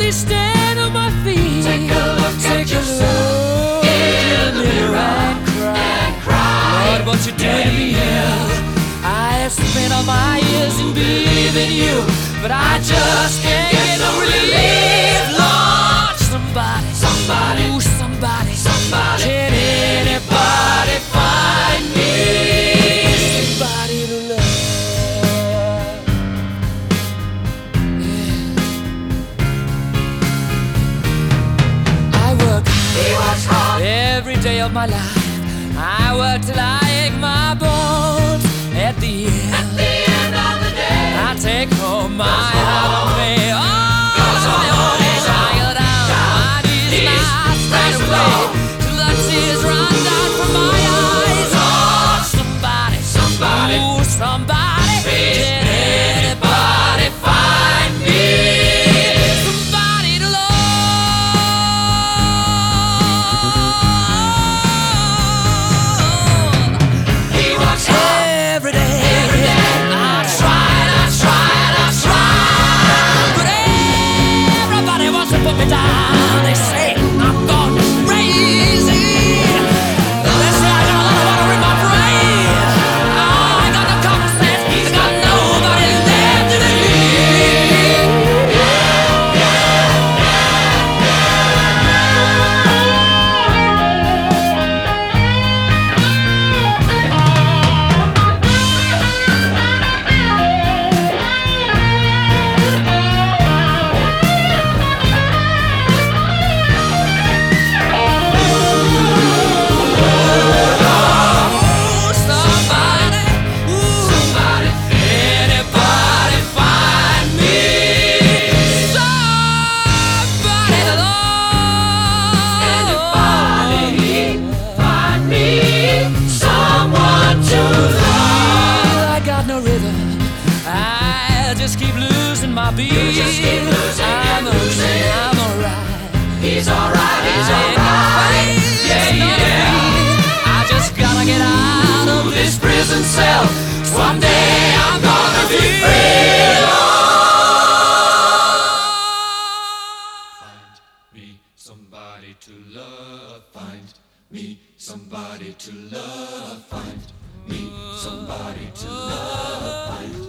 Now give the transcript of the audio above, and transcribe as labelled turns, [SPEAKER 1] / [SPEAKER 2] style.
[SPEAKER 1] me stand on my feet.
[SPEAKER 2] Take a look at yourself in the mirror and cry.
[SPEAKER 1] Lord, what you doing to me? I have spent all my years in believing you, but I just can't get no relief. Lord, somebody, ooh, somebody, can anybody find me somebody to love? Yeah. I work hard every day of my life. I work till I ache my bones. At the end of the day, I take home my heart pay. All of my own. I go down my knees and I stand away till the tears run down from my eyes. Oh, somebody, ooh, somebody, can anybody find me somebody to love?
[SPEAKER 2] He works hard
[SPEAKER 1] Every day. I try, but everybody wants to put me down. They say I'm gone crazy. They say I got a lot of water in my brain. I got no common sense. I got nobody left to believe. Keep losing my beat.
[SPEAKER 2] You just keep losing,
[SPEAKER 1] I'm alright.
[SPEAKER 2] He's alright,
[SPEAKER 1] Yeah. I just gotta get out of this prison cell. Someday I'm gonna be free.
[SPEAKER 2] Find me somebody to love. Find me somebody to love. Find me somebody to love. Find